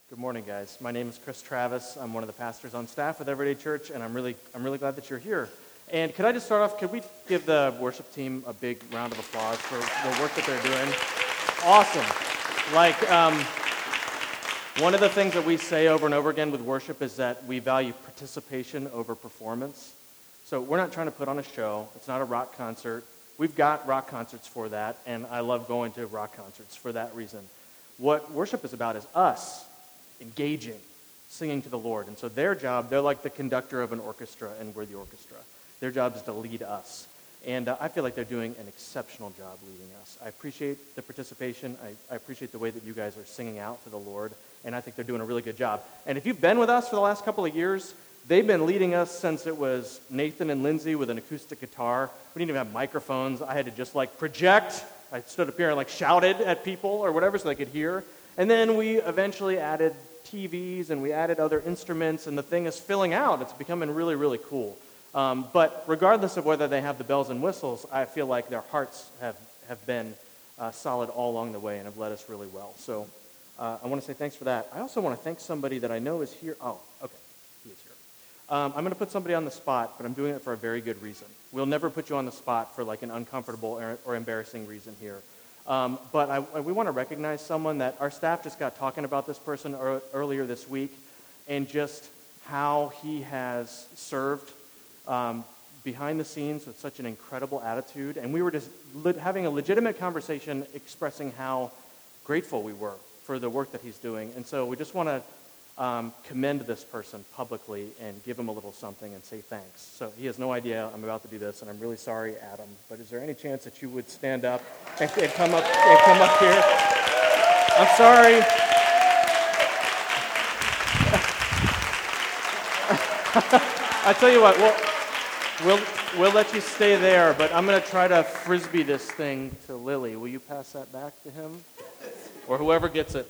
Good morning, guys. My name is Chris Travis. I'm one of the pastors on staff with Everyday Church, and I'm really glad that you're here. And could I just start off, could we give the worship team a big round of applause for the work that they're doing? Awesome. One of the things that we say over and over again with worship is that we value participation over performance. So we're not trying to put on a show. It's not a rock concert. We've got rock concerts for that, and I love going to rock concerts for that reason. What worship is about is us engaging, singing to the Lord. And so their job, they're like the conductor of an orchestra, and we're the orchestra. Their job is to lead us. And I feel like they're doing an exceptional job leading us. I appreciate the participation. I appreciate the way that you guys are singing out to the Lord, and I think they're doing a really good job. And if you've been with us for the last couple of years, they've been leading us since it was Nathan and Lindsay with an acoustic guitar. We didn't even have microphones. I had to just project. I stood up here and shouted at people or whatever so they could hear. And then we eventually added TVs and we added other instruments, and the thing is filling out. It's becoming really, really cool. But regardless of whether they have the bells and whistles, I feel like their hearts have been solid all along the way and have led us really well. So I want to say thanks for that. I also want to thank somebody that I know is here. Oh, okay, he is here. I'm going to put somebody on the spot, but I'm doing it for a very good reason. We'll never put you on the spot for an uncomfortable or embarrassing reason here. But we want to recognize someone that our staff just got talking about this person earlier this week, and just how he has served behind the scenes with such an incredible attitude. And we were just having a legitimate conversation expressing how grateful we were for the work that he's doing. And so we just want to commend this person publicly and give him a little something and say thanks. So he has no idea I'm about to do this, and I'm really sorry, Adam, but is there any chance that you would stand up and come up here? I'm sorry. I tell you what, we'll let you stay there, but I'm going to try to frisbee this thing to Lily. Will you pass that back to him? Or whoever gets it.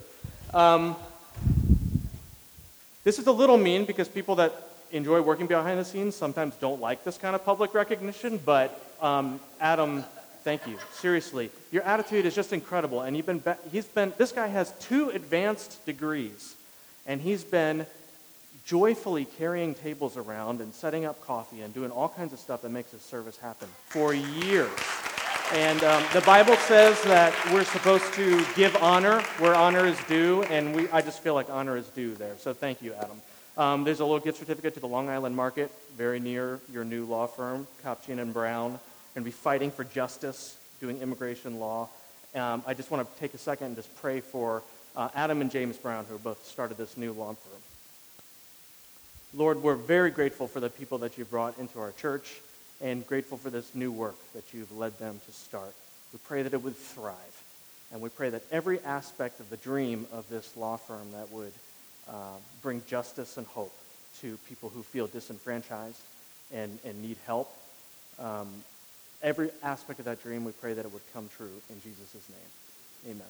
This is a little mean because people that enjoy working behind the scenes sometimes don't like this kind of public recognition, but Adam, thank you. Seriously, your attitude is just incredible, and this guy has 2 advanced degrees, and he's been joyfully carrying tables around and setting up coffee and doing all kinds of stuff that makes his service happen for years. And the Bible says that we're supposed to give honor where honor is due, and I just feel like honor is due there. So thank you, Adam. There's a little gift certificate to the Long Island Market, very near your new law firm, Kopchian and Brown. Going to be fighting for justice, doing immigration law. I just want to take a second and just pray for Adam and James Brown, who both started this new law firm. Lord, we're very grateful for the people that you've brought into our church, and grateful for this new work that you've led them to start. We pray that it would thrive, and we pray that every aspect of the dream of this law firm that would bring justice and hope to people who feel disenfranchised and need help, every aspect of that dream, we pray that it would come true in Jesus' name. Amen.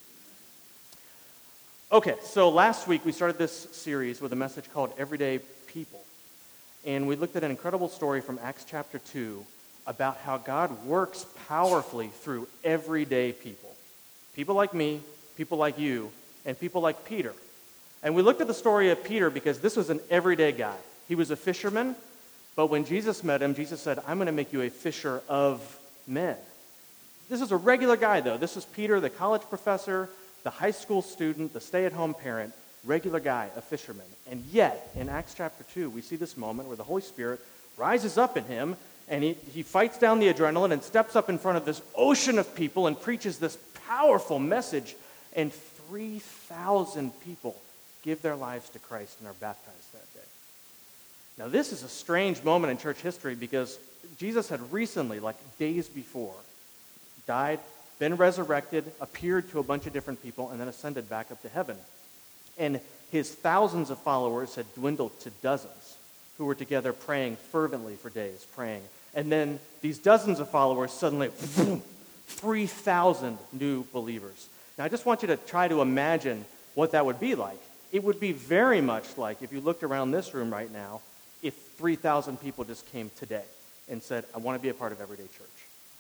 Okay, so last week we started this series with a message called Everyday People. And we looked at an incredible story from Acts chapter 2 about how God works powerfully through everyday people. People like me, people like you, and people like Peter. And we looked at the story of Peter because this was an everyday guy. He was a fisherman, but when Jesus met him, Jesus said, I'm going to make you a fisher of men. This is a regular guy, though. This is Peter, the college professor, the high school student, the stay-at-home parent, regular guy, a fisherman. And yet, in Acts chapter 2, we see this moment where the Holy Spirit rises up in him, and he fights down the adrenaline and steps up in front of this ocean of people and preaches this powerful message, and 3,000 people give their lives to Christ and are baptized that day. Now, this is a strange moment in church history because Jesus had recently, days before, died, been resurrected, appeared to a bunch of different people, and then ascended back up to heaven. And his thousands of followers had dwindled to dozens who were together praying fervently for days, praying. And then these dozens of followers suddenly, 3,000 new believers. Now, I just want you to try to imagine what that would be like. It would be very much like, if you looked around this room right now, if 3,000 people just came today and said, I want to be a part of Everyday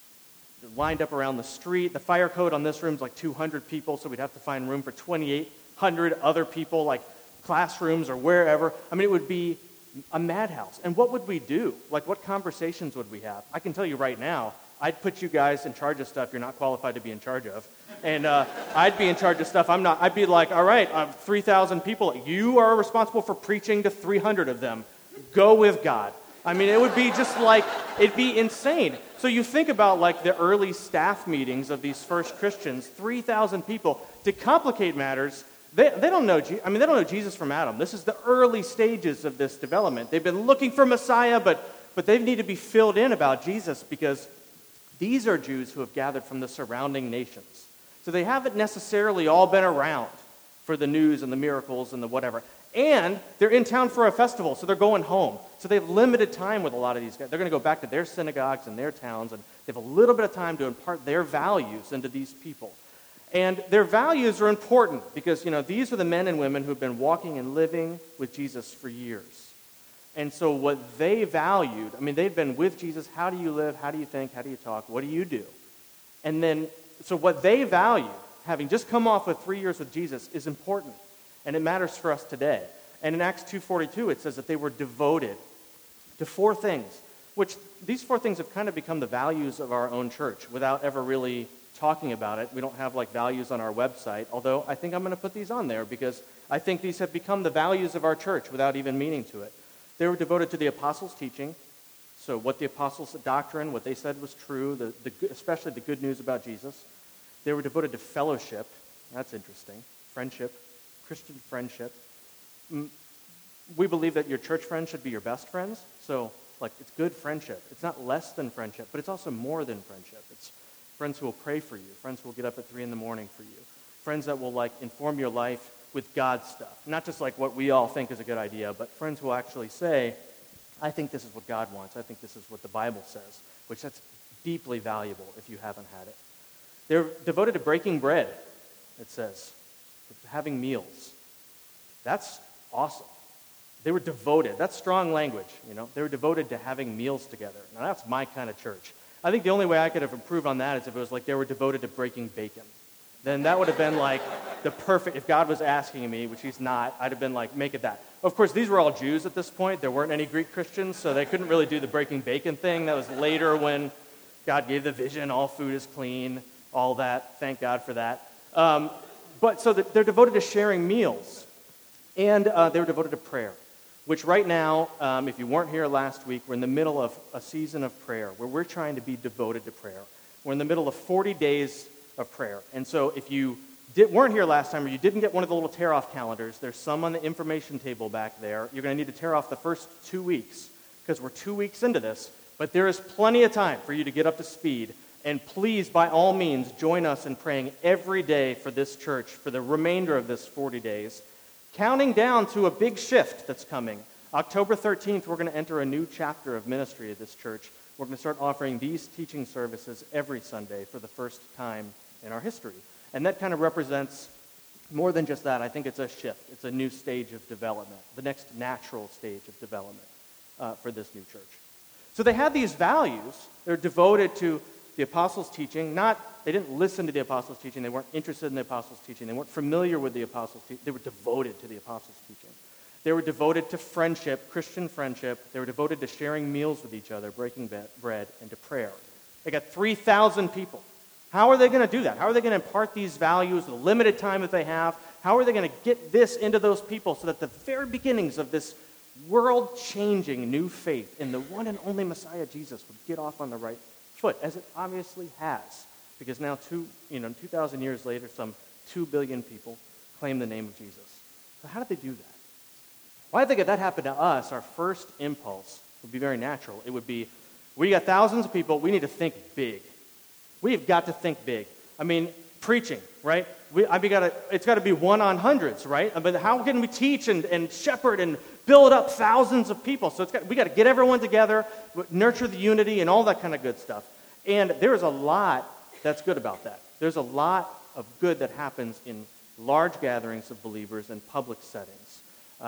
Church. Lined up around the street. The fire code on this room is 200 people, so we'd have to find room for 28 300 other people, like classrooms or wherever. I mean, it would be a madhouse. And what would we do? Like, what conversations would we have? I can tell you right now, I'd put you guys in charge of stuff you're not qualified to be in charge of. And I'd be in charge of stuff I'm not. I'd be like, all right, 3,000 people. You are responsible for preaching to 300 of them. Go with God. I mean, it would be just like, it'd be insane. So you think about like the early staff meetings of these first Christians, 3,000 people. To complicate matters, they don't know. They don't know Jesus from Adam. This is the early stages of this development. They've been looking for Messiah, but they need to be filled in about Jesus because these are Jews who have gathered from the surrounding nations. So they haven't necessarily all been around for the news and the miracles and the whatever. And they're in town for a festival, so they're going home. So they have limited time with a lot of these guys. They're going to go back to their synagogues and their towns, and they have a little bit of time to impart their values into these people. And their values are important because, these are the men and women who have been walking and living with Jesus for years. And so what they valued, they've been with Jesus. How do you live? How do you think? How do you talk? What do you do? And then, so what they value, having just come off with 3 years with Jesus, is important. And it matters for us today. And in Acts 2:42, it says that they were devoted to 4 things, which these 4 things have kind of become the values of our own church without ever really talking about it. We don't have like values on our website, although I think I'm going to put these on there because I think these have become the values of our church without even meaning to it. They were devoted to the apostles' teaching, so what the apostles' doctrine, what they said was true, especially the good news about Jesus. They were devoted to fellowship. That's interesting. Friendship, Christian friendship. We believe that your church friends should be your best friends, so it's good friendship. It's not less than friendship, but it's also more than friendship. It's friends who will pray for you, friends who will get up at 3 a.m. for you, friends that will inform your life with God's stuff. Not just what we all think is a good idea, but friends who will actually say, I think this is what God wants. I think this is what the Bible says, which that's deeply valuable if you haven't had it. They're devoted to breaking bread, it says, having meals. That's awesome. They were devoted. That's strong language, They were devoted to having meals together. Now, that's my kind of church. I think the only way I could have improved on that is if it was they were devoted to breaking bacon. Then that would have been the perfect, if God was asking me, which he's not, I'd have been make it that. Of course, these were all Jews at this point. There weren't any Greek Christians, so they couldn't really do the breaking bacon thing. That was later when God gave the vision, all food is clean, all that. Thank God for that. But so they're devoted to sharing meals. And they were devoted to prayer, which right now, if you weren't here last week, we're in the middle of a season of prayer where we're trying to be devoted to prayer. We're in the middle of 40 days of prayer. And so if you weren't here last time or you didn't get one of the little tear-off calendars, there's some on the information table back there. You're going to need to tear off the first 2 weeks because we're 2 weeks into this. But there is plenty of time for you to get up to speed. And please, by all means, join us in praying every day for this church for the remainder of this 40 days. Counting down to a big shift that's coming. October 13th, we're going to enter a new chapter of ministry at this church. We're going to start offering these teaching services every Sunday for the first time in our history. And that kind of represents more than just that. I think it's a shift. It's a new stage of development, the next natural stage of development for this new church. So they had these values. They're devoted to the apostles' teaching. They didn't listen to the apostles' teaching. They weren't interested in the apostles' teaching. They weren't familiar with the apostles' teaching. They were devoted to the apostles' teaching. They were devoted to friendship, Christian friendship. They were devoted to sharing meals with each other, breaking bread, and to prayer. They got 3,000 people. How are they going to do that? How are they going to impart these values, the limited time that they have? How are they going to get this into those people so that the very beginnings of this world-changing new faith in the one and only Messiah Jesus would get off on the right foot, as it obviously has? Because now, 2,000 years later, some 2 billion people claim the name of Jesus. So how did they do that? Well, I think if that happened to us, our first impulse would be very natural. It would be, we got thousands of people, we need to think big. We've got to think big. Preaching, right? It's got to be one on hundreds, right? But how can we teach and shepherd and build up thousands of people? So we got to get everyone together, nurture the unity and all that kind of good stuff. And there is a lot that's good about that. There's a lot of good that happens in large gatherings of believers in public settings.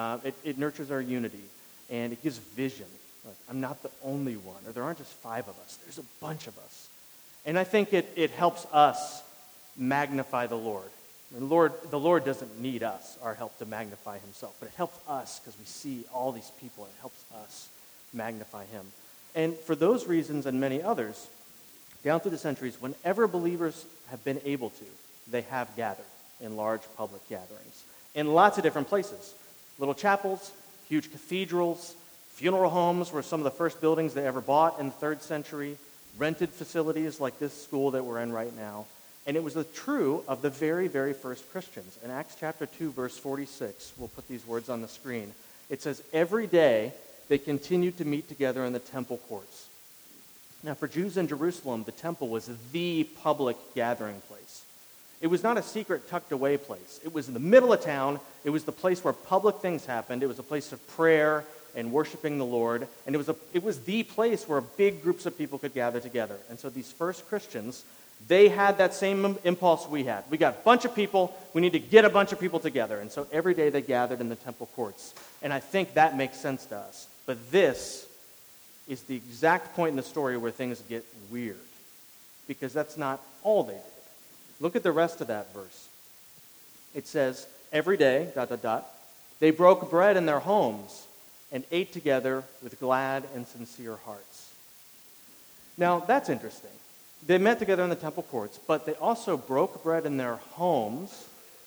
It nurtures our unity, and it gives vision. I'm not the only one, or there aren't just 5 of us. There's a bunch of us. And I think it helps us magnify the Lord And the Lord doesn't need us, our help, to magnify himself, but it helps us because we see all these people, and it helps us magnify him. And for those reasons and many others, down through the centuries, whenever believers have been able to, they have gathered in large public gatherings in lots of different places. Little chapels, huge cathedrals, funeral homes were some of the first buildings they ever bought in the 3rd century, rented facilities like this school that we're in right now. And it was true of the very, very first Christians. In Acts chapter 2, verse 46, we'll put these words on the screen. It says, every day they continued to meet together in the temple courts. Now, for Jews in Jerusalem, the temple was the public gathering place. It was not a secret, tucked-away place. It was in the middle of town. It was the place where public things happened. It was a place of prayer and worshiping the Lord. And it was the place where big groups of people could gather together. And so these first Christians, they had that same impulse we had. We got a bunch of people. We need to get a bunch of people together. And so every day they gathered in the temple courts. And I think that makes sense to us. But this is the exact point in the story where things get weird. Because that's not all they did. Look at the rest of that verse. It says, every day, ... they broke bread in their homes and ate together with glad and sincere hearts. Now, that's interesting. They met together in the temple courts, but they also broke bread in their homes,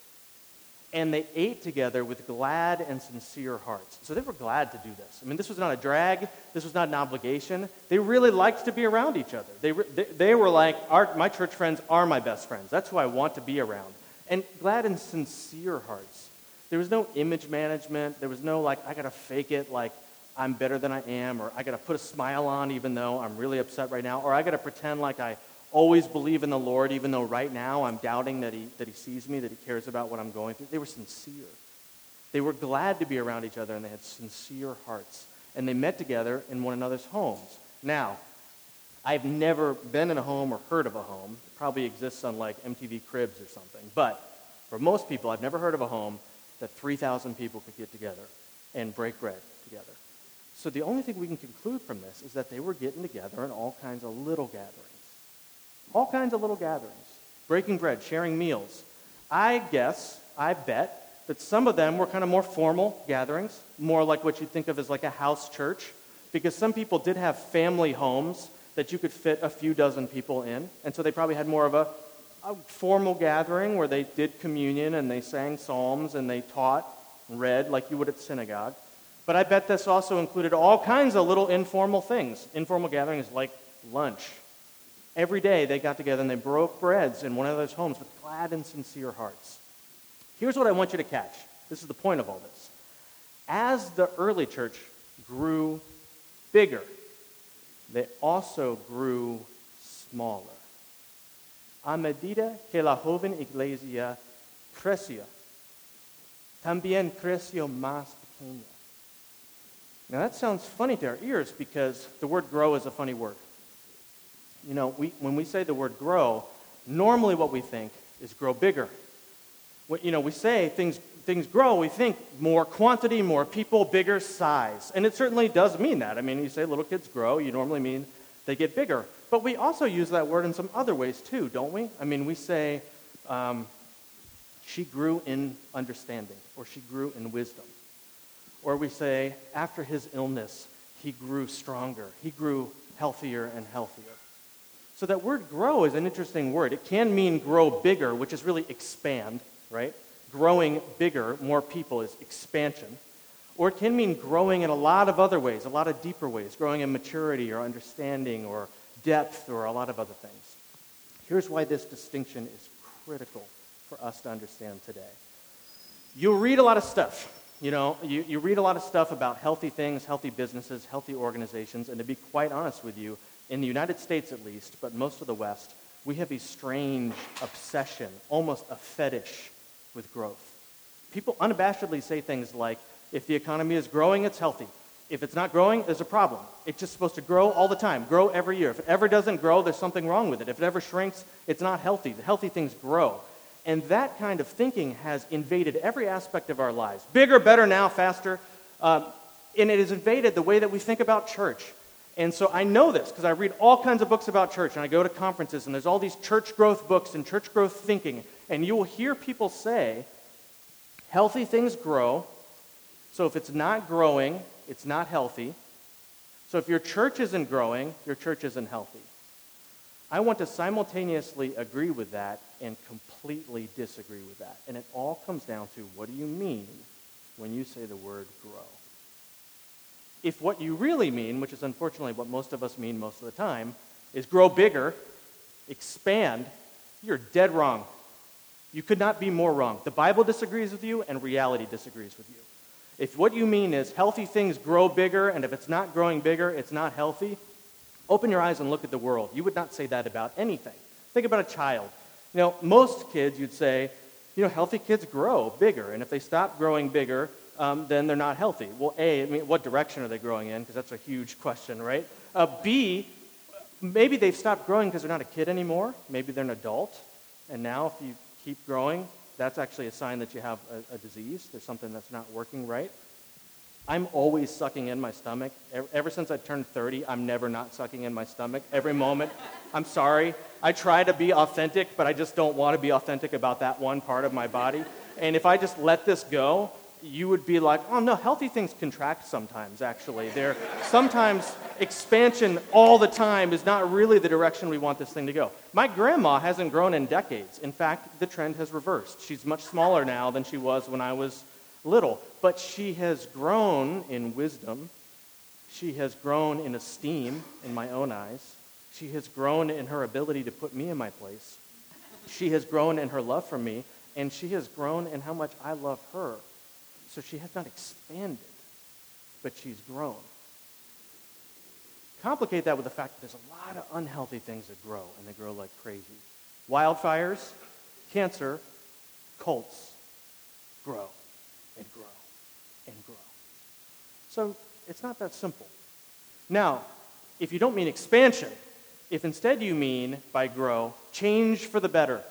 and they ate together with glad and sincere hearts. So they were glad to do this. I mean, this was not a drag. This was not an obligation. They really liked to be around each other. They were like, my church friends are my best friends. That's who I want to be around. And glad and sincere hearts. There was no image management. There was no, I got to fake it like I'm better than I am, or I got to put a smile on even though I'm really upset right now, or I got to pretend like I always believe in the Lord even though right now I'm doubting that he sees me, that he cares about what I'm going through. They were sincere. They were glad to be around each other, and they had sincere hearts. And they met together in one another's homes. Now, I've never been in a home or heard of a home. It probably exists on MTV Cribs or something. But for most people, I've never heard of a home that 3,000 people could get together and break bread together. So the only thing we can conclude from this is that they were getting together in all kinds of little gatherings. All kinds of little gatherings. Breaking bread, sharing meals. I bet that some of them were kind of more formal gatherings, more like what you'd think of as like a house church, because some people did have family homes that you could fit a few dozen people in, and so they probably had more of a formal gathering where they did communion and they sang psalms and they taught and read like you would at synagogue. But I bet this also included all kinds of little informal things. Informal gatherings like lunch. Every day they got together and they broke breads in one of those homes with glad and sincere hearts. Here's what I want you to catch. This is the point of all this. As the early church grew bigger, they also grew smaller. A medida que la joven iglesia creció, también creció más pequeña. Now that sounds funny to our ears because the word grow is a funny word. You know, when we say the word grow, normally what we think is grow bigger. We say things grow, we think more quantity, more people, bigger size. And it certainly does mean that. I mean, you say little kids grow, you normally mean they get bigger. But we also use that word in some other ways too, don't we? I mean, we say she grew in understanding, or she grew in wisdom. Or we say, after his illness, he grew stronger. He grew healthier and healthier. So that word grow is an interesting word. It can mean grow bigger, which is really expand, right? Growing bigger, more people is expansion. Or it can mean growing in a lot of other ways, a lot of deeper ways, growing in maturity or understanding or depth or a lot of other things. Here's why this distinction is critical for us to understand today. You'll read a lot of stuff. You read a lot of stuff about healthy things, healthy businesses, healthy organizations, and to be quite honest with you, in the United States at least, but most of the West, we have a strange obsession, almost a fetish with growth. People unabashedly say things like, if the economy is growing, it's healthy. If it's not growing, there's a problem. It's just supposed to grow all the time, grow every year. If it ever doesn't grow, there's something wrong with it. If it ever shrinks, it's not healthy. The healthy things grow. And that kind of thinking has invaded every aspect of our lives. Bigger, better, now, faster. And it has invaded the way that we think about church. And so I know this because I read all kinds of books about church, and I go to conferences, and there's all these church growth books and church growth thinking. And you will hear people say, healthy things grow, so if it's not growing, it's not healthy. So if your church isn't growing, your church isn't healthy. I want to simultaneously agree with that and completely disagree with that. And it all comes down to, what do you mean when you say the word grow? If what you really mean, which is unfortunately what most of us mean most of the time, is grow bigger, expand, you're dead wrong. You could not be more wrong. The Bible disagrees with you, and reality disagrees with you. If what you mean is healthy things grow bigger, and if it's not growing bigger, it's not healthy, open your eyes and look at the world. You would not say that about anything. Think about a child. Most kids, you'd say, healthy kids grow bigger, and if they stop growing bigger, then they're not healthy. Well, what direction are they growing in? Because that's a huge question, right? B, maybe they've stopped growing because they're not a kid anymore. Maybe they're an adult, and now if you keep growing, that's actually a sign that you have a disease. There's something that's not working right. I'm always sucking in my stomach. Ever since I turned 30, I'm never not sucking in my stomach. Every moment. I'm sorry. I try to be authentic, but I just don't want to be authentic about that one part of my body. And if I just let this go, you would be like, oh no, healthy things contract sometimes, actually. Sometimes expansion all the time is not really the direction we want this thing to go. My grandma hasn't grown in decades. In fact, the trend has reversed. She's much smaller now than she was when I was little. But she has grown in wisdom. She has grown in esteem in my own eyes. She has grown in her ability to put me in my place. She has grown in her love for me, and she has grown in how much I love her. So she has not expanded, but she's grown. Complicate that with the fact that there's a lot of unhealthy things that grow, and they grow like crazy. Wildfires, cancer, cults grow and grow and grow. So it's not that simple. Now, if you don't mean expansion, if instead you mean by grow, change for the better,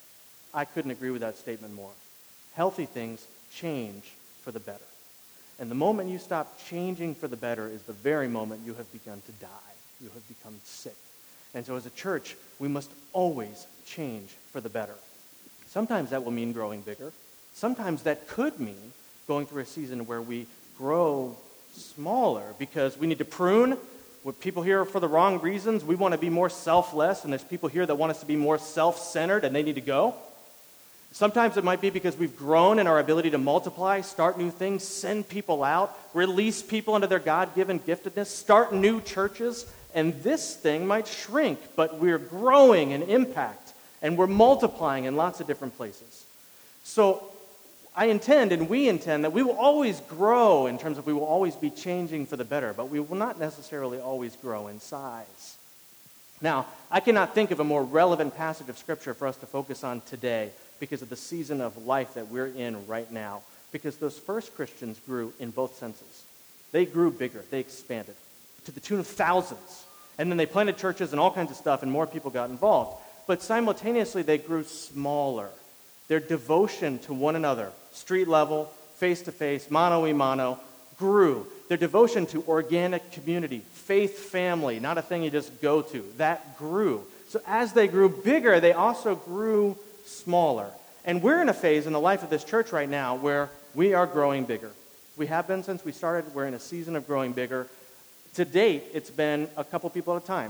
I couldn't agree with that statement more. Healthy things change for the better. And the moment you stop changing for the better is the very moment you have begun to die. You have become sick. And so as a church, we must always change for the better. Sometimes that will mean growing bigger. Sometimes that could mean going through a season where we grow smaller because we need to prune. With people here for the wrong reasons, we want to be more selfless, and there's people here that want us to be more self-centered, and they need to go. Sometimes it might be because we've grown in our ability to multiply, start new things, send people out, release people into their God-given giftedness, start new churches, and this thing might shrink, but we're growing in impact, and we're multiplying in lots of different places. So I intend, and we intend, that we will always grow in terms of we will always be changing for the better, but we will not necessarily always grow in size. Now, I cannot think of a more relevant passage of Scripture for us to focus on today because of the season of life that we're in right now. Because those first Christians grew in both senses. They grew bigger. They expanded to the tune of thousands. And then they planted churches and all kinds of stuff, and more people got involved. But simultaneously, they grew smaller. Their devotion to one another, street level, face-to-face, mano-a-mano, grew. Their devotion to organic community, faith family, not a thing you just go to, that grew. So as they grew bigger, they also grew smaller. And we're in a phase in the life of this church right now where we are growing bigger. We have been since we started. We're in a season of growing bigger. To date, it's been a couple people at a time.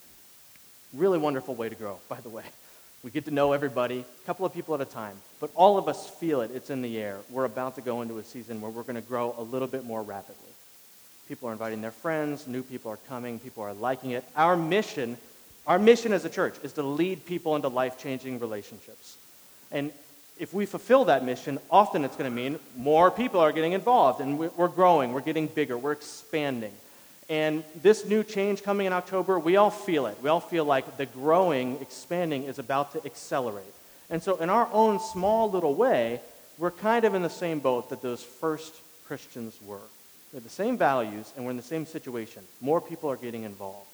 Really wonderful way to grow, by the way. We get to know everybody, a couple of people at a time. But all of us feel it. It's in the air. We're about to go into a season where we're going to grow a little bit more rapidly. People are inviting their friends. New people are coming. People are liking it. Our mission as a church is to lead people into life-changing relationships. And if we fulfill that mission, often it's going to mean more people are getting involved, and we're growing, we're getting bigger, we're expanding. And this new change coming in October, we all feel it. We all feel like the growing, expanding is about to accelerate. And so in our own small little way, we're kind of in the same boat that those first Christians were. We have the same values, and we're in the same situation. More people are getting involved.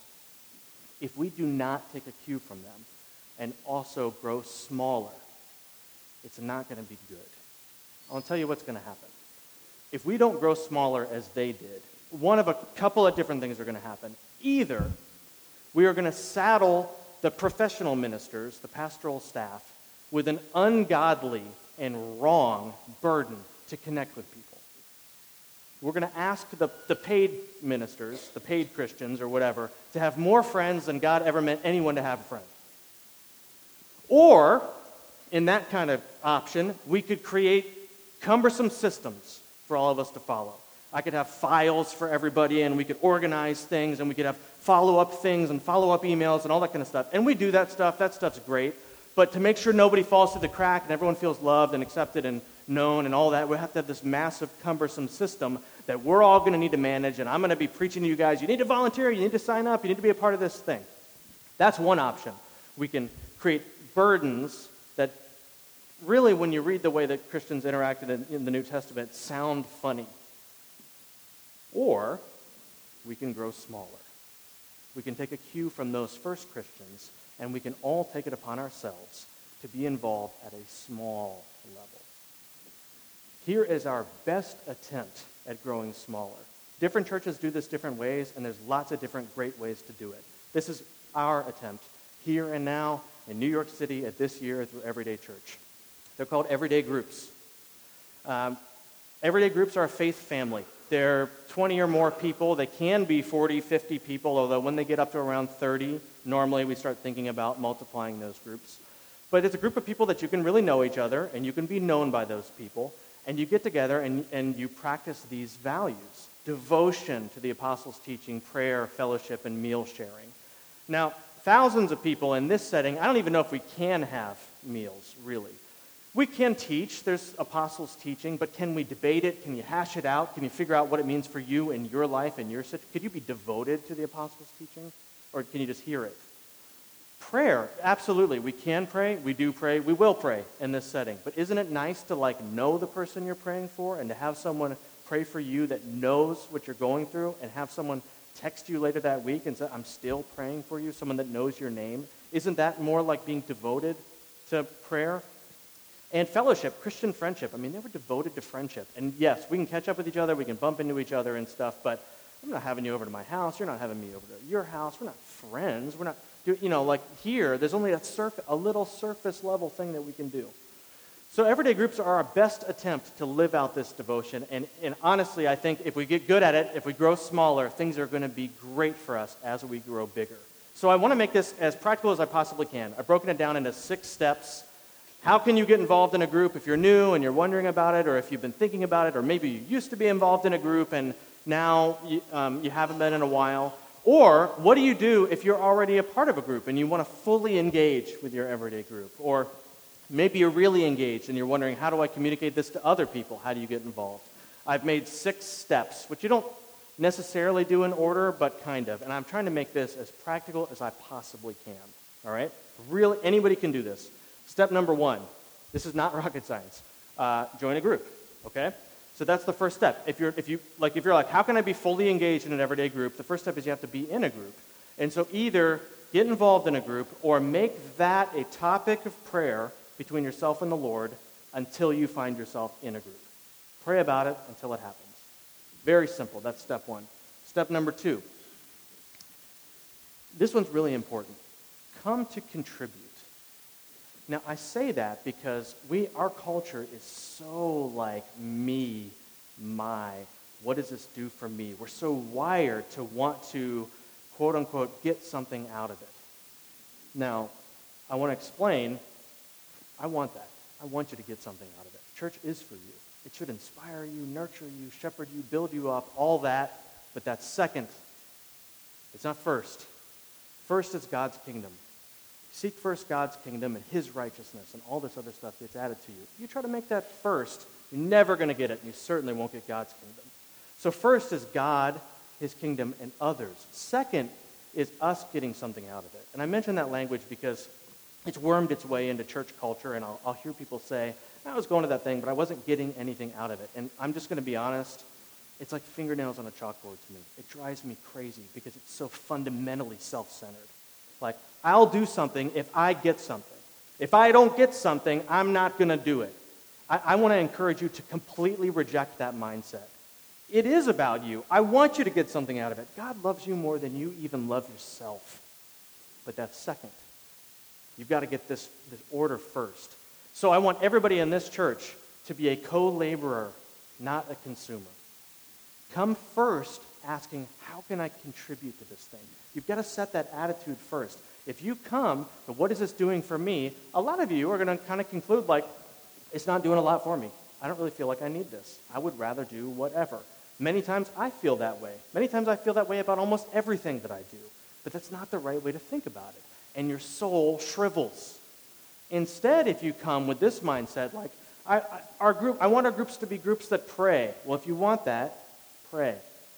If we do not take a cue from them and also grow smaller, it's not going to be good. I'll tell you what's going to happen. If we don't grow smaller as they did, one of a couple of different things are going to happen. Either we are going to saddle the professional ministers, the pastoral staff, with an ungodly and wrong burden to connect with people. We're going to ask the paid ministers, the paid Christians or whatever, to have more friends than God ever meant anyone to have a friend. Or, in that kind of option, we could create cumbersome systems for all of us to follow. I could have files for everybody, and we could organize things, and we could have follow-up things and follow-up emails and all that kind of stuff. And we do that stuff. That stuff's great. But to make sure nobody falls through the crack and everyone feels loved and accepted and known and all that, we have to have this massive, cumbersome system that we're all going to need to manage, and I'm going to be preaching to you guys, you need to volunteer, you need to sign up, you need to be a part of this thing. That's one option. We can create burdens that really, when you read the way that Christians interacted in the New Testament, sound funny. Or we can grow smaller. We can take a cue from those first Christians, and we can all take it upon ourselves to be involved at a small level. Here is our best attempt at growing smaller. Different churches do this different ways, and there's lots of different great ways to do it. This is our attempt here and now in New York City at this year through Everyday Church. They're called Everyday Groups. Everyday Groups are a faith family. They're 20 or more people. They can be 40, 50 people, although when they get up to around 30, normally we start thinking about multiplying those groups. But it's a group of people that you can really know each other, and you can be known by those people. And you get together and you practice these values. Devotion to the apostles' teaching, prayer, fellowship, and meal sharing. Now, thousands of people in this setting, I don't even know if we can have meals, really. We can teach, there's apostles' teaching, but can we debate it? Can you hash it out? Can you figure out what it means for you in your life and your situation? Could you be devoted to the apostles' teaching? Or can you just hear it? Prayer, absolutely. We can pray, we do pray, we will pray in this setting. But isn't it nice to know the person you're praying for and to have someone pray for you that knows what you're going through and have someone text you later that week and say, I'm still praying for you, someone that knows your name? Isn't that more like being devoted to prayer? And fellowship, Christian friendship. I mean, they were devoted to friendship. And yes, we can catch up with each other, we can bump into each other and stuff, but I'm not having you over to my house, you're not having me over to your house, we're not friends, we're not... here, there's only a little surface level thing that we can do. So everyday groups are our best attempt to live out this devotion. And honestly, I think if we get good at it, if we grow smaller, things are going to be great for us as we grow bigger. So I want to make this as practical as I possibly can. I've broken it down into 6 steps. How can you get involved in a group if you're new and you're wondering about it, or if you've been thinking about it, or maybe you used to be involved in a group and now you haven't been in a while? Or what do you do if you're already a part of a group and you want to fully engage with your everyday group? Or maybe you're really engaged and you're wondering, how do I communicate this to other people? How do you get involved? I've made 6 steps, which you don't necessarily do in order, but kind of. And I'm trying to make this as practical as I possibly can. All right? Really, anybody can do this. Step number 1. This is not rocket science. Join a group. Okay? So that's the first step. If you're like, how can I be fully engaged in an everyday group? The first step is you have to be in a group. And so either get involved in a group or make that a topic of prayer between yourself and the Lord until you find yourself in a group. Pray about it until it happens. Very simple. That's step 1. Step number 2. This one's really important. Come to contribute. Now, I say that because our culture is so me, what does this do for me? We're so wired to want to, quote unquote, get something out of it. Now, I want to explain, I want that. I want you to get something out of it. Church is for you. It should inspire you, nurture you, shepherd you, build you up, all that, but that's second. It's not first. First is God's kingdom. Seek first God's kingdom and his righteousness, and all this other stuff gets added to you. If you try to make that first, you're never going to get it, and you certainly won't get God's kingdom. So first is God, his kingdom, and others. Second is us getting something out of it. And I mention that language because it's wormed its way into church culture, and I'll hear people say, I was going to that thing, but I wasn't getting anything out of it. And I'm just going to be honest, it's like fingernails on a chalkboard to me. It drives me crazy because it's so fundamentally self-centered. Like, I'll do something if I get something. If I don't get something, I'm not going to do it. I want to encourage you to completely reject that mindset. It is about you. I want you to get something out of it. God loves you more than you even love yourself. But that's second. You've got to get this order first. So I want everybody in this church to be a co-laborer, not a consumer. Come first asking, how can I contribute to this thing? You've got to set that attitude first. If you come to what is this doing for me, a lot of you are going to kind of conclude like, it's not doing a lot for me. I don't really feel like I need this. I would rather do whatever. Many times I feel that way. Many times I feel that way about almost everything that I do. But that's not the right way to think about it. And your soul shrivels. Instead, if you come with this mindset, like, I want our groups to be groups that pray. Well, if you want that, pray.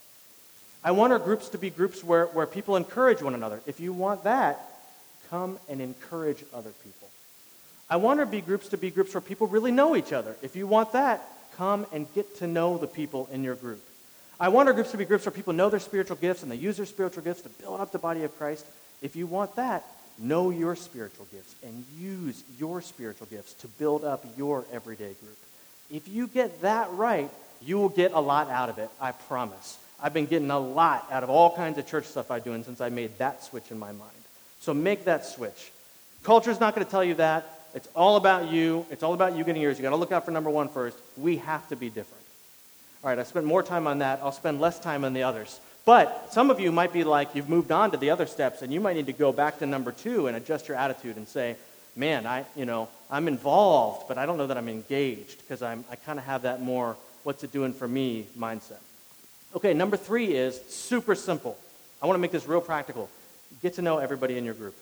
I want our groups to be groups where people encourage one another. If you want that, come and encourage other people. I want our groups to be groups where people really know each other. If you want that, come and get to know the people in your group. I want our groups to be groups where people know their spiritual gifts and they use their spiritual gifts to build up the body of Christ. If you want that, know your spiritual gifts and use your spiritual gifts to build up your everyday group. If you get that right, you will get a lot out of it, I promise. I've been getting a lot out of all kinds of church stuff I'm doing since I made that switch in my mind. So make that switch. Culture's not going to tell you that. It's all about you. It's all about you getting yours. You got to look out for number one first. We have to be different. All right, I spent more time on that. I'll spend less time on the others. But some of you might be like, you've moved on to the other steps, and you might need to go back to number two and adjust your attitude and say, man, I'm involved, but I don't know that I'm engaged because I kind of have that more what's it doing for me mindset. Okay, number three is super simple. I want to make this real practical. Get to know everybody in your group.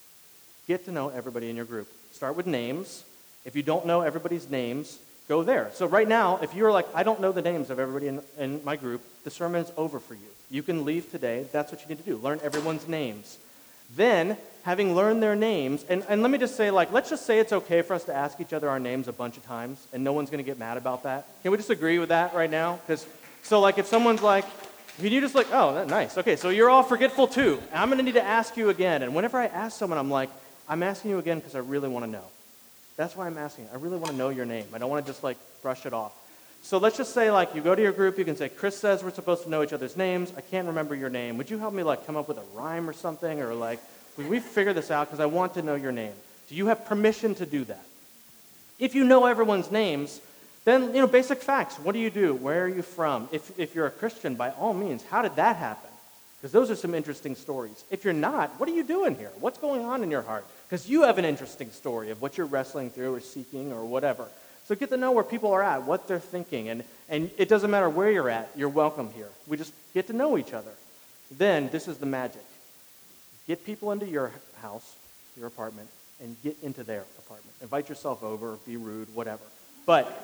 Get to know everybody in your group. Start with names. If you don't know everybody's names, go there. So right now, if you're like, I don't know the names of everybody in my group, the sermon's over for you. You can leave today. That's what you need to do. Learn everyone's names. Then, having learned their names, and let me just say, like, let's just say it's okay for us to ask each other our names a bunch of times, and no one's going to get mad about that. Can we just agree with that right now? So, like, if someone's like, can you just like, oh, that's nice. Okay, so you're all forgetful too. I'm going to need to ask you again. And whenever I ask someone, I'm like, I'm asking you again because I really want to know. That's why I'm asking. I really want to know your name. I don't want to just, like, brush it off. So let's just say, like, you go to your group, you can say, Chris says we're supposed to know each other's names. I can't remember your name. Would you help me, like, come up with a rhyme or something? Or, like, would we figure this out because I want to know your name? Do you have permission to do that? If you know everyone's names, then, basic facts. What do you do? Where are you from? If you're a Christian, by all means, how did that happen? Because those are some interesting stories. If you're not, what are you doing here? What's going on in your heart? Because you have an interesting story of what you're wrestling through or seeking or whatever. So get to know where people are at, what they're thinking. And it doesn't matter where you're at, you're welcome here. We just get to know each other. Then, this is the magic. Get people into your house, your apartment, and get into their apartment. Invite yourself over, be rude, whatever. But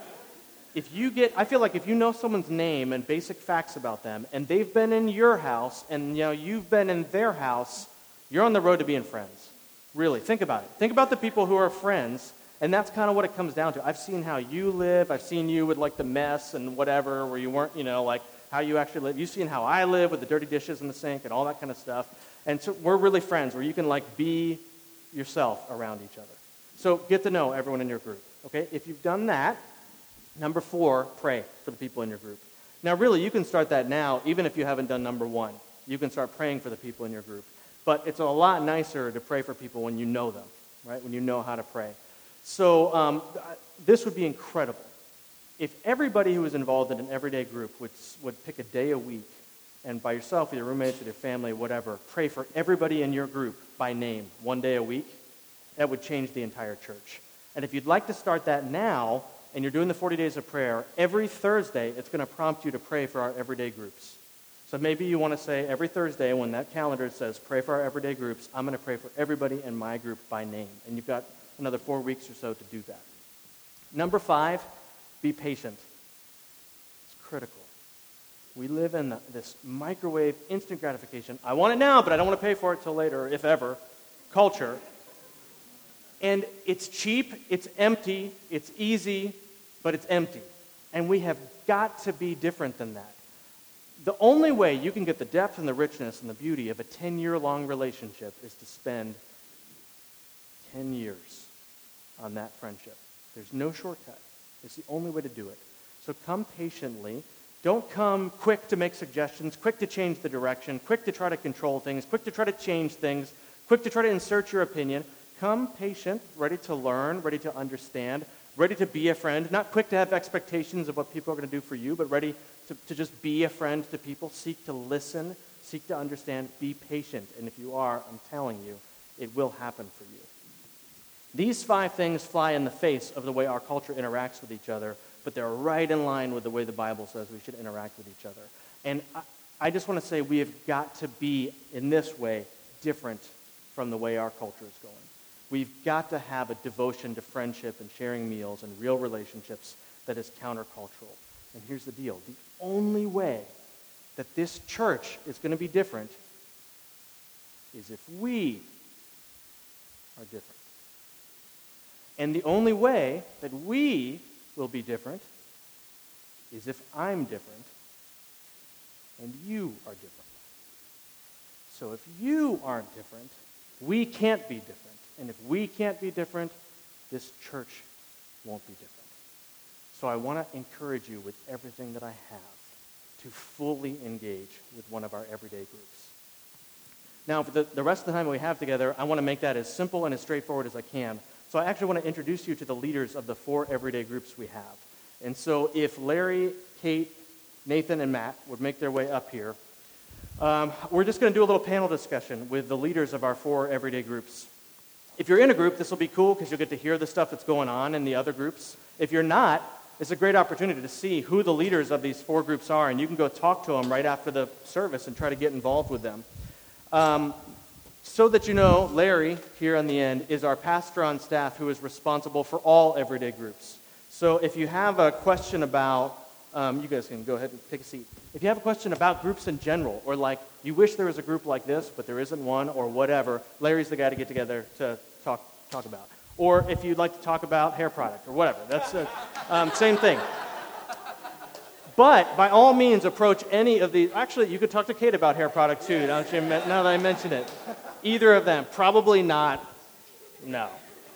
I feel like if you know someone's name and basic facts about them, and they've been in your house, and you've been in their house, you're on the road to being friends. Really, think about it. Think about the people who are friends, and that's kind of what it comes down to. I've seen how you live. I've seen you with, like, the mess and whatever, where you weren't, like, how you actually live. You've seen how I live with the dirty dishes in the sink and all that kind of stuff. And so we're really friends, where you can, like, be yourself around each other. So get to know everyone in your group, okay? If you've done that, number 4, pray for the people in your group. Now, really, you can start that now, even if you haven't done number 1. You can start praying for the people in your group. But it's a lot nicer to pray for people when you know them, right? When you know how to pray. So this would be incredible. If everybody who was involved in an everyday group would pick a day a week, and by yourself, with your roommates, with your family, whatever, pray for everybody in your group by name 1 day a week, that would change the entire church. And if you'd like to start that now, and you're doing the 40 days of prayer, every Thursday, it's going to prompt you to pray for our everyday groups. So maybe you want to say every Thursday when that calendar says pray for our everyday groups, I'm going to pray for everybody in my group by name. And you've got another 4 weeks or so to do that. Number 5, be patient. It's critical. We live in this microwave, instant gratification. I want it now, but I don't want to pay for it till later, if ever, culture. And it's cheap, it's empty, it's easy, but it's empty. And we have got to be different than that. The only way you can get the depth and the richness and the beauty of a 10-year-long relationship is to spend 10 years on that friendship. There's no shortcut. It's the only way to do it. So come patiently. Don't come quick to make suggestions, quick to change the direction, quick to try to control things, quick to try to change things, quick to try to insert your opinion. come patient, ready to learn, ready to understand, ready to be a friend, not quick to have expectations of what people are going to do for you, but ready to just be a friend to people. Seek to listen, seek to understand, be patient. And if you are, I'm telling you, it will happen for you. These 5 things fly in the face of the way our culture interacts with each other, but they're right in line with the way the Bible says we should interact with each other. And I just want to say we have got to be, in this way, different from the way our culture is going. We've got to have a devotion to friendship and sharing meals and real relationships that is countercultural. And here's the deal. The only way that this church is going to be different is if we are different. And the only way that we will be different is if I'm different and you are different. So if you aren't different, we can't be different. And if we can't be different, this church won't be different. So I want to encourage you with everything that I have to fully engage with one of our everyday groups. Now, for the rest of the time we have together, I want to make that as simple and as straightforward as I can. So I actually want to introduce you to the leaders of the 4 everyday groups we have. And so if Larry, Kate, Nathan, and Matt would make their way up here, we're just going to do a little panel discussion with the leaders of our 4 everyday groups. If you're in a group, this will be cool because you'll get to hear the stuff that's going on in the other groups. If you're not, it's a great opportunity to see who the leaders of these 4 groups are, and you can go talk to them right after the service and try to get involved with them. So that you know, Larry, here on the end, is our pastor on staff who is responsible for all everyday groups. So if you have a question about, you guys can go ahead and take a seat. If you have a question about groups in general, or like you wish there was a group like this, but there isn't one, or whatever, Larry's the guy to get together to talk about. Or if you'd like to talk about hair product, or whatever, that's same thing. But by all means, approach any of these. Actually, you could talk to Kate about hair product too, now that I mention it. Either of them, probably not. No.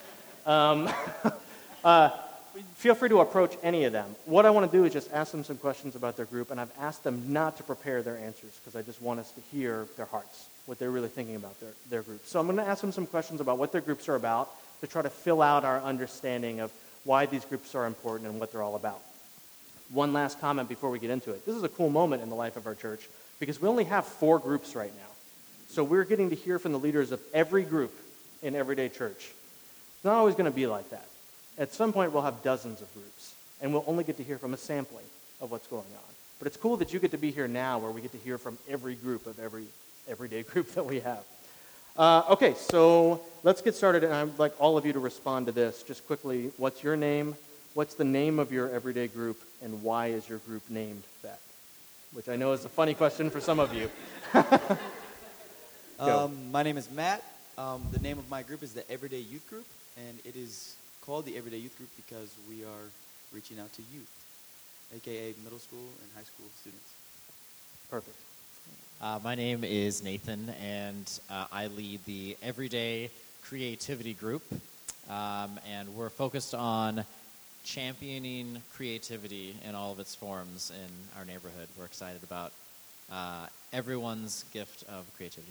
Feel free to approach any of them. What I want to do is just ask them some questions about their group, and I've asked them not to prepare their answers because I just want us to hear their hearts, what they're really thinking about their group. So I'm going to ask them some questions about what their groups are about to try to fill out our understanding of why these groups are important and what they're all about. One last comment before we get into it. This is a cool moment in the life of our church because we only have 4 groups right now. So we're getting to hear from the leaders of every group in Everyday Church. It's not always going to be like that. At some point, we'll have dozens of groups, and we'll only get to hear from a sampling of what's going on. But it's cool that you get to be here now where we get to hear from every group of every everyday group that we have. Okay, so let's get started, and I'd like all of you to respond to this. Just quickly, what's your name? What's the name of your everyday group, and why is your group named that? Which I know is a funny question for some of you. My name is Matt. The name of my group is the Everyday Youth Group, and it is called the Everyday Youth Group because we are reaching out to youth, a.k.a. middle school and high school students. Perfect. My name is Nathan, and I lead the Everyday Creativity Group, and we're focused on championing creativity in all of its forms in our neighborhood. We're excited about everyone's gift of creativity.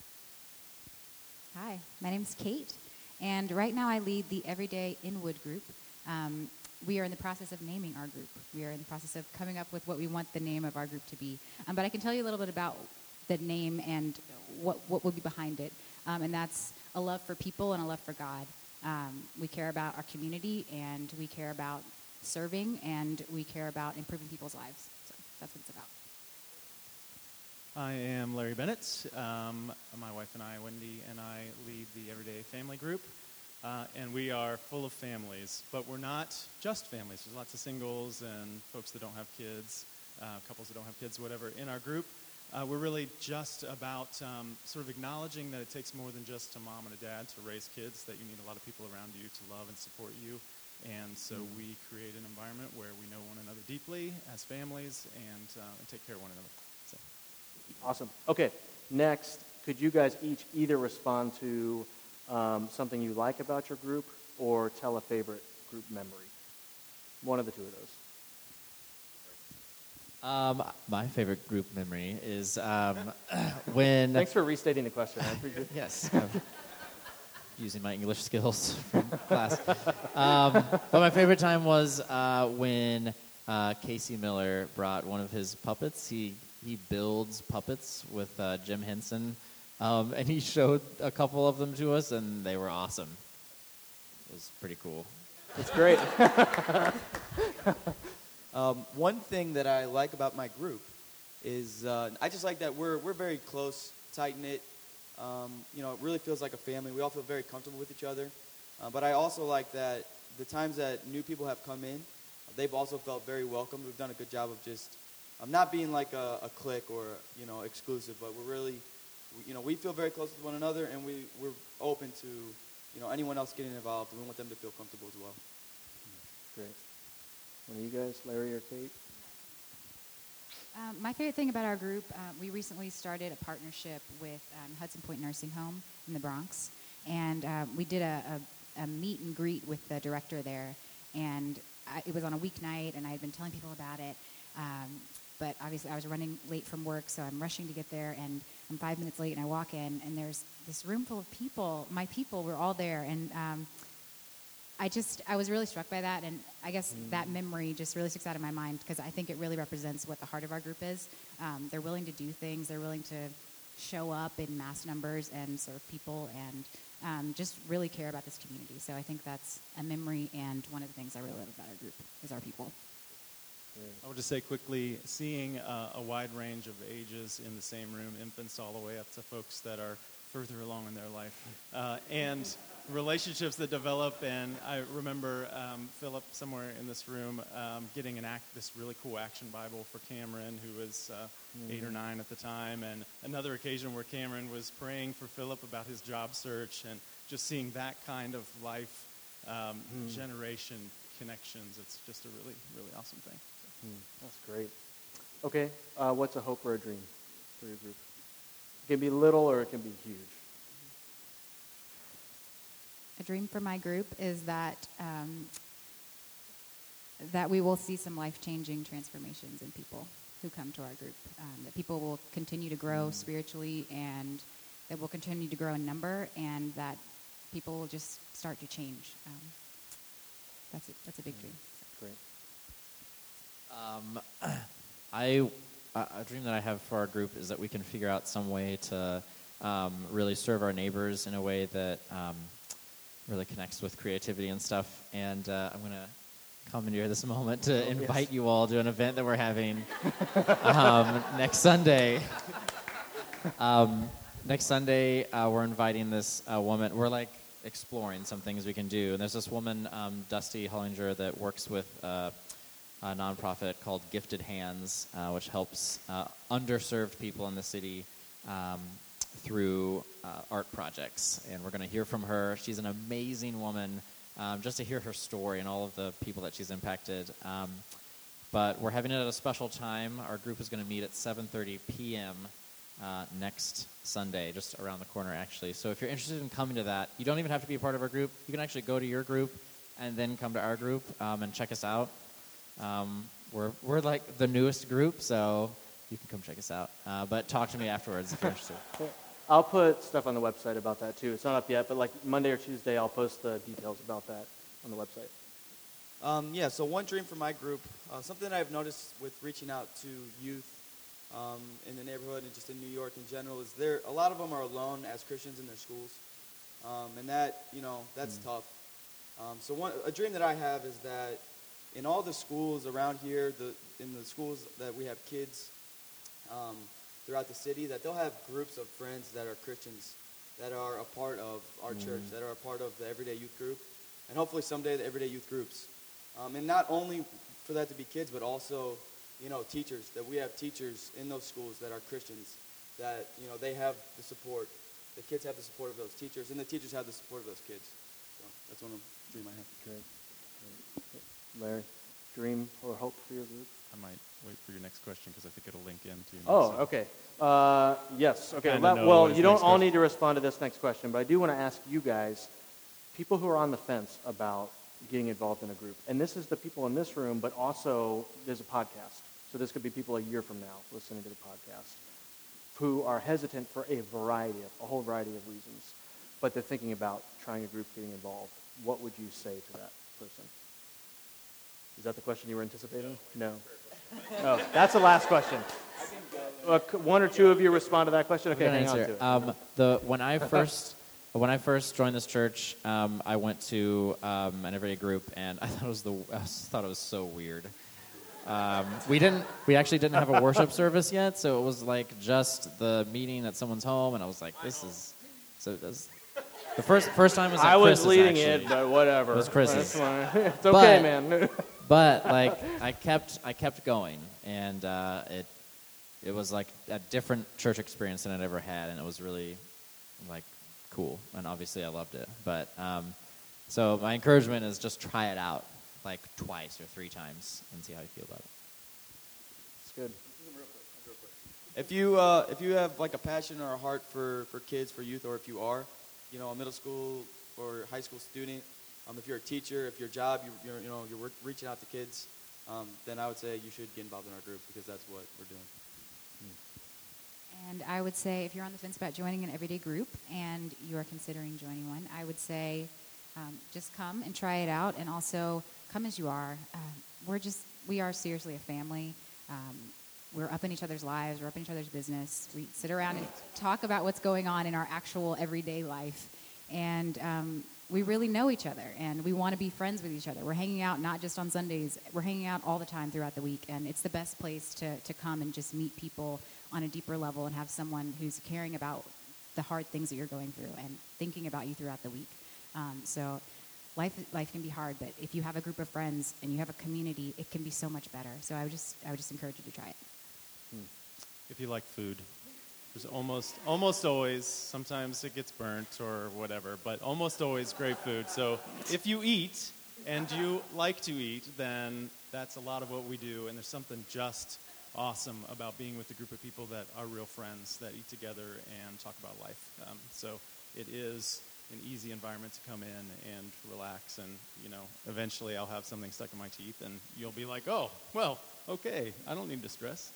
Hi, my name's Kate, and right now I lead the Everyday Inwood Group. We are in the process of naming our group. We are in the process of coming up with what we want the name of our group to be. But I can tell you a little bit about the name and what will be behind it. And that's a love for people and a love for God. We care about our community, and we care about serving, and we care about improving people's lives. So that's what it's about. I am Larry Bennett. My wife and I, Wendy, and I lead the Everyday Family Group. And we are full of families, but we're not just families. There's lots of singles and folks that don't have kids, couples that don't have kids, whatever, in our group. We're really just about sort of acknowledging that it takes more than just a mom and a dad to raise kids, that you need a lot of people around you to love and support you. And so we create an environment where we know one another deeply as families and take care of one another. So. Awesome. Okay, next, could you guys each either respond to something you like about your group or tell a favorite group memory? One of the two of those. My favorite group memory is when... Thanks for restating the question. I appreciate it. Yes. using my English skills from class. But my favorite time was when Casey Miller brought one of his puppets. He builds puppets with Jim Henson, and he showed a couple of them to us, and they were awesome. It was pretty cool. It's great. One thing that I like about my group is I just like that we're very close, tight-knit. It really feels like a family. We all feel very comfortable with each other. But I also like that the times that new people have come in, they've also felt very welcome. We've done a good job of just not being like a clique or, exclusive, but we're really, we feel very close with one another, and we're open to, anyone else getting involved, and we want them to feel comfortable as well. Great. One of you guys, Larry or Kate? My favorite thing about our group, we recently started a partnership with Hudson Point Nursing Home in the Bronx, and we did a meet and greet with the director there, and it was on a weeknight, and I had been telling people about it, but obviously I was running late from work, so I'm rushing to get there, and I'm 5 minutes late, and I walk in, and there's this room full of people. My people were all there, and I was really struck by that, and I guess that memory just really sticks out in my mind because I think it really represents what the heart of our group is. They're willing to do things. They're willing to show up in mass numbers and serve people and just really care about this community. So I think that's a memory, and one of the things I really love about our group is our people. I would just say quickly, seeing a wide range of ages in the same room, infants all the way up to folks that are further along in their life, and relationships that develop. And I remember Philip, somewhere in this room, getting this really cool action Bible for Cameron, who was 8 or 9 at the time, and another occasion where Cameron was praying for Philip about his job search, and just seeing that kind of life generation connections. It's just a really, really awesome thing. That's great. Okay, what's a hope or a dream for your group? It can be little or it can be huge. A dream for my group is that that we will see some life-changing transformations in people who come to our group. That people will continue to grow spiritually, and that we'll continue to grow in number, and that people will just start to change. That's a big dream. Great. A dream that I have for our group is that we can figure out some way to really serve our neighbors in a way that really connects with creativity and stuff. And I'm going to commandeer this moment to invite you all to an event that we're having next Sunday. Next Sunday, we're inviting this woman. We're exploring some things we can do. And there's this woman, Dusty Hollinger, that works with a nonprofit called Gifted Hands, which helps underserved people in the city through art projects. And we're going to hear from her. She's an amazing woman, just to hear her story and all of the people that she's impacted. But we're having it at a special time. Our group is going to meet at 7:30 p.m. Next Sunday, just around the corner, actually. So if you're interested in coming to that, you don't even have to be a part of our group. You can actually go to your group and then come to our group and check us out. We're like the newest group, so you can come check us out. But talk to me afterwards if you're interested. I'll put stuff on the website about that too. It's not up yet, but Monday or Tuesday, I'll post the details about that on the website. So one dream for my group, something that I've noticed with reaching out to youth in the neighborhood and just in New York in general is a lot of them are alone as Christians in their schools, and that's tough. So a dream that I have is that in all the schools around here, in the schools that we have kids throughout the city, that they'll have groups of friends that are Christians that are a part of our church, that are a part of the Everyday Youth Group, and hopefully someday the Everyday Youth Groups. And not only for that to be kids, but also, teachers, that we have teachers in those schools that are Christians, that, they have the support. The kids have the support of those teachers, and the teachers have the support of those kids. So that's one dream I have. Great. Larry, dream or hope for your group? I might wait for your next question because I think it'll link into your Oh, okay. Yes. Okay. Kinda know Well, his you don't next all question. need to respond to this next question, but I do want to ask you guys, people who are on the fence about getting involved in a group, and this is the people in this room, but also there's a podcast. So this could be people a year from now listening to the podcast who are hesitant for a whole variety of reasons. but they're thinking about trying a group, getting involved, what would you say to that person? Is that the question you were anticipating? No. Oh, that's the last question. One or two of you respond to that question. Okay, hang on to it. When I first joined this church, I went to an everyday group, and I thought it was so weird. We actually didn't have a worship service yet, so it was like just the meeting at someone's home, and I was like, this is so. The first time was at I was Chris's, leading actually. it, but whatever. It was Chris's. That's fine. It's okay, man. But like I kept going, and it was like a different church experience than I'd ever had, and it was really like cool, and obviously I loved it. But so my encouragement is just try it out like twice or 3 times and see how you feel about it. It's good. If you have like a passion or a heart for kids, for youth, or if you are, a middle school or high school student, if you're a teacher, if your job you're reaching out to kids, then I would say you should get involved in our group, because that's what we're doing. And I would say if you're on the fence about joining an everyday group and you are considering joining one, I would say just come and try it out, and also come as you are. We are seriously a family. We're up in each other's lives. We're up in each other's business. We sit around and talk about what's going on in our actual everyday life. And we really know each other, and we want to be friends with each other. We're hanging out not just on Sundays. We're hanging out all the time throughout the week, and it's the best place to come and just meet people on a deeper level and have someone who's caring about the hard things that you're going through and thinking about you throughout the week. So life can be hard, but if you have a group of friends and you have a community, it can be so much better. So I would just encourage you to try it. If you like food, there's almost always, sometimes it gets burnt or whatever, but almost always great food. So if you eat and you like to eat, then that's a lot of what we do, and there's something just awesome about being with a group of people that are real friends, that eat together and talk about life. So it is an easy environment to come in and relax, and eventually I'll have something stuck in my teeth, and you'll be like, oh, well, okay, I don't need to stress.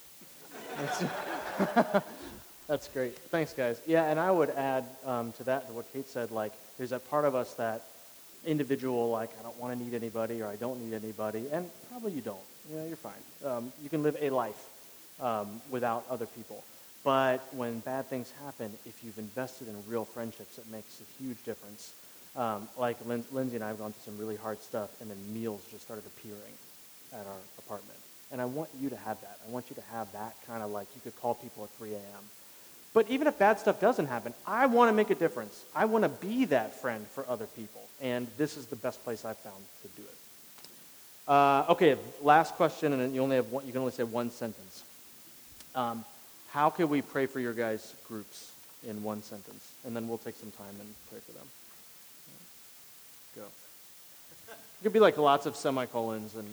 That's great. Thanks, guys. Yeah, and I would add to what Kate said, like, there's that part of us, that individual, like, I don't want to need anybody, or I don't need anybody, and probably you don't. You're fine. You can live a life without other people. But when bad things happen, if you've invested in real friendships, it makes a huge difference. Like Lindsay and I have gone through some really hard stuff, and then meals just started appearing at our apartment. And I want you to have that. I want you to have that kind of, like, you could call people at 3 a.m. But even if bad stuff doesn't happen, I want to make a difference. I want to be that friend for other people. And this is the best place I've found to do it. Okay, last question, and you can only say one sentence. How can we pray for your guys' groups in one sentence? And then we'll take some time and pray for them. Go. It could be like lots of semicolons and,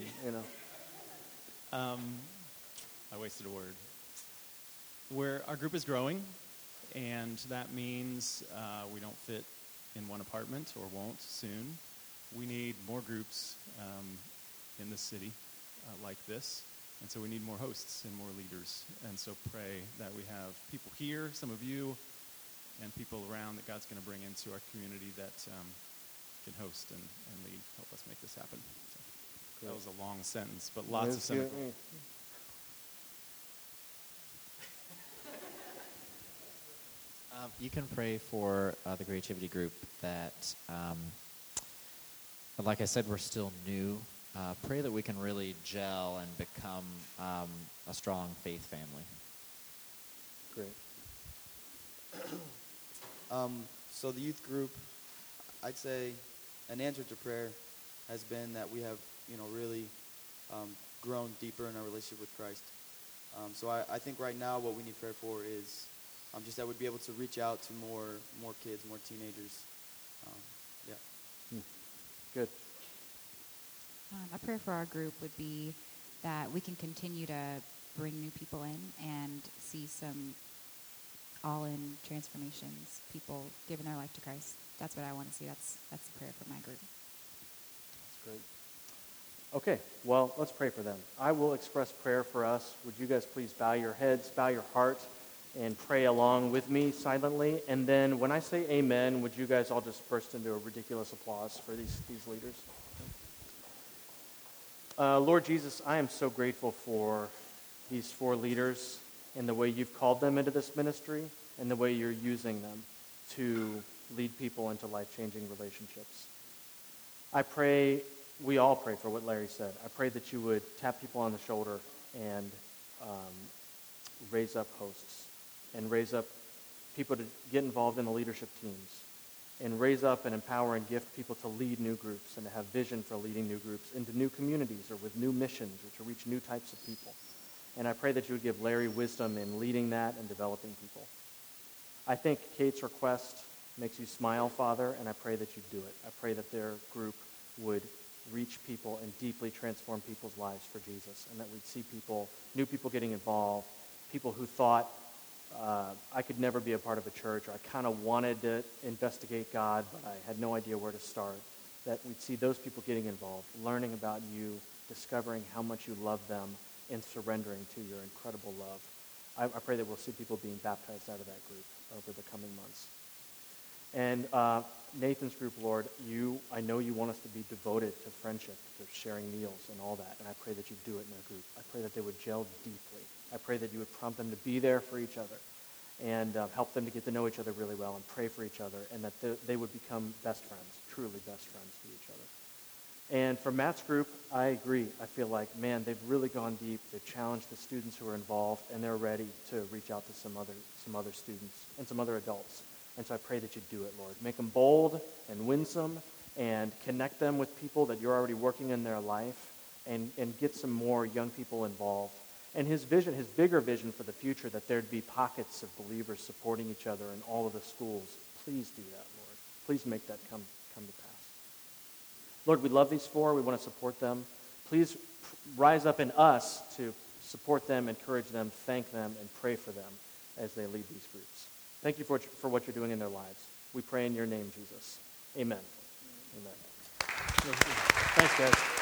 I wasted a word. Our group is growing, and that means we don't fit in one apartment, or won't soon. We need more groups in the city like this, and so we need more hosts and more leaders. And so pray that we have people here, some of you, and people around that God's going to bring into our community that can host and lead, help us make this happen. So, that was a long sentence, but lots of semicolons. You can pray for the creativity group that, like I said, we're still new. Pray that we can really gel and become a strong faith family. Great. So the youth group, I'd say an answer to prayer has been that we have, really grown deeper in our relationship with Christ. So I think right now what we need prayer for is just that we'd be able to reach out to more kids, more teenagers. Good. A prayer for our group would be that we can continue to bring new people in and see some all-in transformations, people giving their life to Christ. That's what I want to see. That's the prayer for my group. That's great. Okay, well, let's pray for them. I will express prayer for us. Would you guys please bow your heads, bow your heart, and pray along with me silently. And then when I say amen, would you guys all just burst into a ridiculous applause for these leaders? Lord Jesus, I am so grateful for these 4 leaders and the way you've called them into this ministry and the way you're using them to lead people into life-changing relationships. I pray, we all pray for what Larry said. I pray that you would tap people on the shoulder and raise up hosts and raise up people to get involved in the leadership teams and raise up and empower and gift people to lead new groups and to have vision for leading new groups into new communities or with new missions or to reach new types of people. And I pray that you would give Larry wisdom in leading that and developing people. I think Kate's request makes you smile, Father, and I pray that you do it. I pray that their group would reach people and deeply transform people's lives for Jesus, and that we'd see people, new people getting involved, people who thought, I could never be a part of a church, or I kind of wanted to investigate God, but I had no idea where to start, that we'd see those people getting involved, learning about you, discovering how much you love them, and surrendering to your incredible love. I pray that we'll see people being baptized out of that group over the coming months. And Nathan's group, Lord, I know you want us to be devoted to friendship, to sharing meals and all that, and I pray that you do it in their group. I pray that they would gel deeply. I pray that you would prompt them to be there for each other and help them to get to know each other really well and pray for each other, and that they would become best friends, truly best friends to each other. And for Matt's group, I agree. I feel like, man, they've really gone deep. They've challenged the students who are involved, and they're ready to reach out to some other students and some other adults. And so I pray that you do it, Lord. Make them bold and winsome and connect them with people that you're already working in their life and get some more young people involved. And his bigger vision for the future, that there'd be pockets of believers supporting each other in all of the schools. Please do that, Lord. Please make that come to pass. Lord, we love these 4. We want to support them. Please rise up in us to support them, encourage them, thank them, and pray for them as they lead these groups. Thank you for what you're doing in their lives. We pray in your name, Jesus. Amen. Amen. Thanks, guys.